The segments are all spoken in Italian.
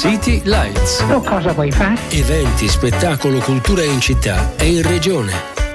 City Lights. Tu cosa vuoi fare? Eventi, spettacolo, cultura in città e in regione.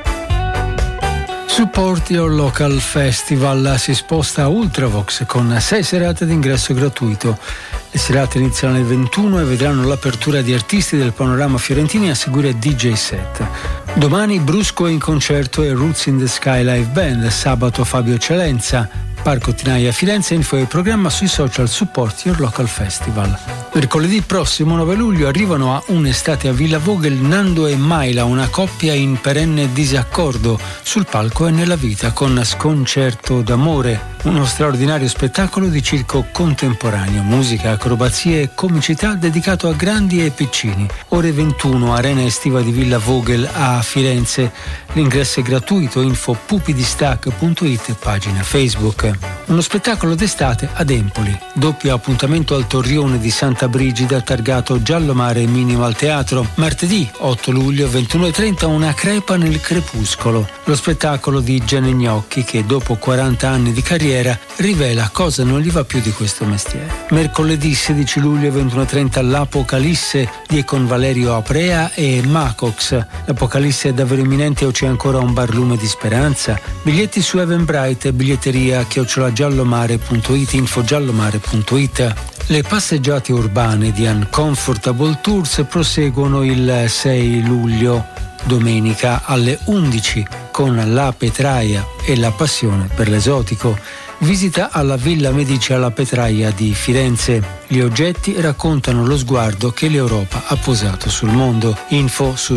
Support Your Local Festival si sposta a Ultravox con 6 serate di ingresso gratuito. Le serate iniziano alle 21 e vedranno l'apertura di artisti del panorama fiorentini a seguire DJ set. Domani Brusco in concerto e Roots in the Sky Live Band. Sabato Fabio Celenza, Parco Tinaia Firenze. Info e programma sui social Support Your Local Festival. Mercoledì prossimo 9 luglio arrivano a Un'estate a Villa Vogel Nando e Maila, una coppia in perenne disaccordo sul palco e nella vita, con Sconcerto d'amore, uno straordinario spettacolo di circo contemporaneo, musica, acrobazie e comicità dedicato a grandi e piccini. Ore 21, Arena Estiva di Villa Vogel a Firenze. L'ingresso è gratuito. Info pupidistac.it e pagina Facebook. Uno spettacolo d'estate ad Empoli. Doppio appuntamento al Torrione di Santa Brigida targato Giallo Mare Minimo al Teatro. Martedì 8 luglio 21:30 Una crepa nel crepuscolo. Lo spettacolo di Gianni Gnocchi che dopo 40 anni di carriera rivela cosa non gli va più di questo mestiere. Mercoledì 16 luglio 21:30 L'Apocalisse di con Valerio Aprea e Macox. L'Apocalisse è davvero imminente o c'è ancora un barlume di speranza? Biglietti su Eventbrite, biglietteria @giallomare.it, info giallomare.it. Le passeggiate urbane di Uncomfortable Tours proseguono il 6 luglio, domenica alle 11, con La Petraia e la passione per l'esotico. Visita alla Villa Medici alla Petraia di Firenze. Gli oggetti raccontano lo sguardo che l'Europa ha posato sul mondo. Info su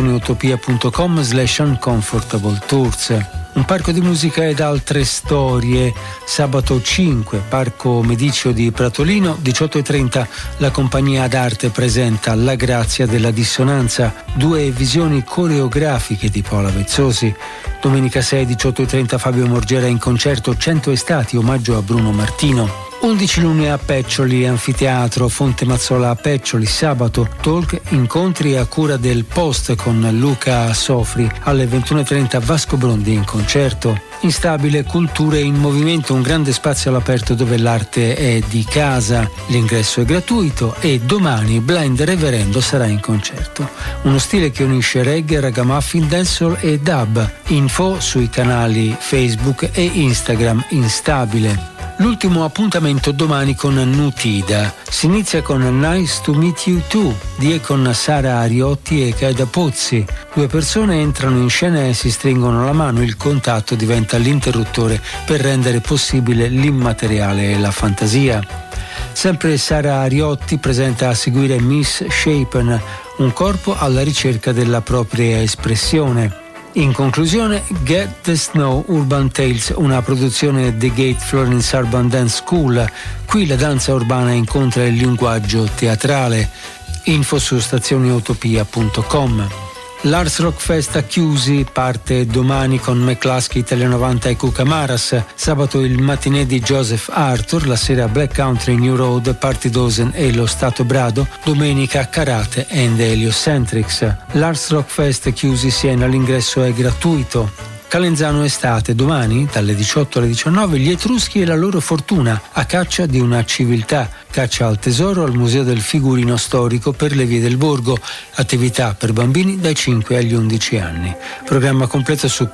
stazioneutopia.com/uncomfortable tours. Un parco di musica ed altre storie. Sabato 5, Parco Medicio di Pratolino, 18:30, la compagnia d'arte presenta La Grazia della Dissonanza, 2 visioni coreografiche di Paola Vezzosi. Domenica 6, 18:30, Fabio Morgera in concerto 100 estati, omaggio a Bruno Martino. 11 luglio a Peccioli, Anfiteatro Fonte Mazzola a Peccioli. Sabato talk, incontri a cura del Post con Luca Sofri. Alle 21:30 Vasco Brondi in concerto. Instabile, Culture in Movimento, un grande spazio all'aperto dove l'arte è di casa. L'ingresso è gratuito e domani Blind Reverendo sarà in concerto. Uno stile che unisce reggae, ragamuffin, dancehall e dub. Info sui canali Facebook e Instagram Instabile. L'ultimo appuntamento domani con Nutida. Si inizia con Nice to Meet You Too di e con Sara Ariotti e Caida Pozzi. 2 persone entrano in scena e si stringono la mano. Il contatto diventa l'interruttore per rendere possibile l'immateriale e la fantasia. Sempre Sara Ariotti presenta a seguire Miss Shapen, un corpo alla ricerca della propria espressione. In conclusione, Get the Snow Urban Tales, una produzione The Gate Florence Urban Dance School. Qui la danza urbana incontra il linguaggio teatrale. Info su stazioneutopia.com. L'Ars Rock Fest a Chiusi parte domani con McCluskey, Italia 90 e Cucamaras. Sabato il matinè di Joseph Arthur, la sera Black Country, New Road, Party Dozen e Lo Stato Brado. Domenica Karate and Heliocentrics. L'Ars Rock Fest Chiusi Siena, l'ingresso è gratuito. Calenzano Estate, domani dalle 18 alle 19 gli Etruschi e la loro fortuna a caccia di una civiltà, caccia al tesoro al Museo del Figurino Storico per le vie del borgo, attività per bambini dai 5 agli 11 anni. Programma completo su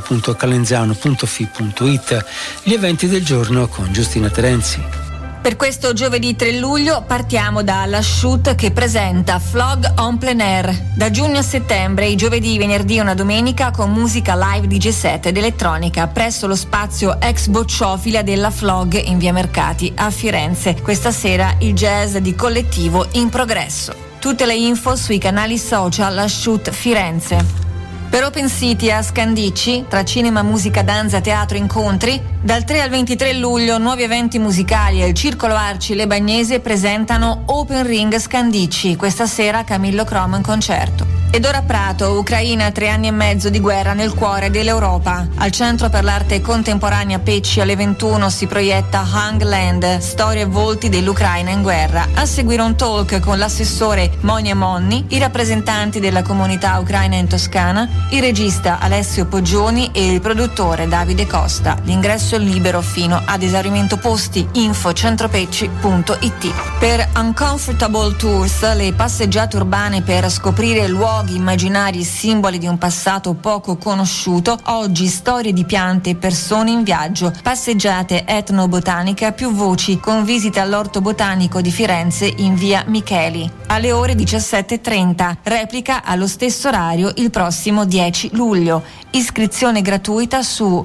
comune.calenzano.fi.it. Gli eventi del giorno con Giustina Terenzi. Per questo giovedì 3 luglio partiamo da La Shoot che presenta Flog on Plein Air. Da giugno a settembre, i giovedì, venerdì e una domenica con musica live DJ set ed elettronica presso lo spazio ex bocciofila della Flog in via Mercati a Firenze. Questa sera il jazz di Collettivo in Progresso. Tutte le info sui canali social La Shoot Firenze. Per Open City a Scandicci, tra cinema, musica, danza, teatro, incontri, dal 3 al 23 luglio nuovi eventi musicali e il Circolo Arci Le Bagnese presentano Open Ring Scandicci, questa sera Camillo Cromo in concerto. Ed ora Prato, Ucraina, 3 anni e mezzo di guerra nel cuore dell'Europa. Al Centro per l'Arte Contemporanea Pecci alle 21 si proietta Hangland, storie e volti dell'Ucraina in guerra. A seguire un talk con l'assessore Monia Monni, i rappresentanti della comunità ucraina in Toscana, il regista Alessio Poggioni e il produttore Davide Costa. L'ingresso è libero fino ad esaurimento posti. Info centropecci.it. Per Uncomfortable Tours, le passeggiate urbane per scoprire luoghi immaginari e simboli di un passato poco conosciuto, oggi storie di piante e persone in viaggio, passeggiate etnobotanica più voci con visita all'Orto Botanico di Firenze in via Micheli. Alle ore 17:30, replica allo stesso orario il prossimo 10 luglio. Iscrizione gratuita su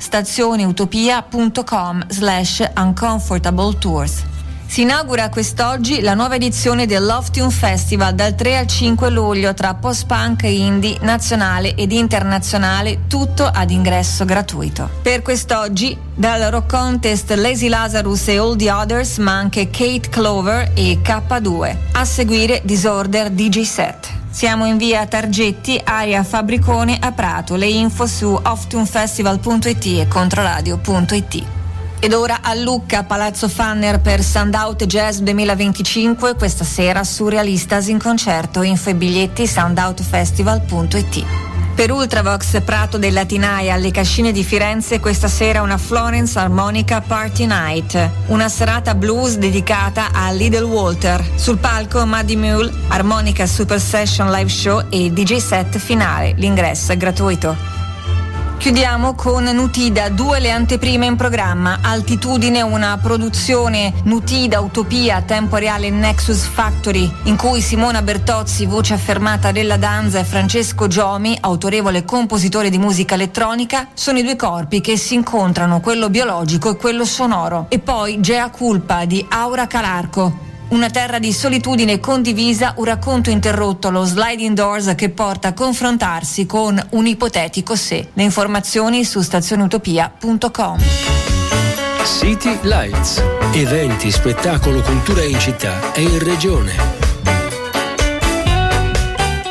stazioneutopia.com/uncomfortable tours. Si inaugura quest'oggi la nuova edizione del Love Tune Festival dal 3 al 5 luglio tra post-punk e indie nazionale ed internazionale, tutto ad ingresso gratuito. Per quest'oggi dal Rock Contest Lazy Lazarus e All the Others, ma anche Kate Clover e K2. A seguire Disorder DJ set. Siamo in via Targetti, area Fabbricone a Prato. Le info su offtunefestival.it e controradio.it. Ed ora a Lucca, Palazzo Fanner per Soundout Jazz 2025, questa sera Surrealistas in concerto. Info e biglietti soundoutfestival.it. Per Ultravox Prato del Latinaia alle Cascine di Firenze, questa sera una Florence Harmonica Party Night, una serata blues dedicata a Little Walter. Sul palco Muddy Mule, Harmonica Super Session Live Show e DJ set finale. L'ingresso è gratuito. Chiudiamo con Nutida, 2 le anteprime in programma. Altitudine, una produzione Nutida Utopia Tempo Reale Nexus Factory, in cui Simona Bertozzi, voce affermata della danza, e Francesco Giomi, autorevole compositore di musica elettronica, sono i due corpi che si incontrano, quello biologico e quello sonoro. E poi Gea Culpa di Aura Calarco. Una terra di solitudine condivisa, un racconto interrotto, lo sliding doors che porta a confrontarsi con un ipotetico sé. Le informazioni su stazioneutopia.com. City Lights. Eventi, spettacolo, cultura in città e in regione.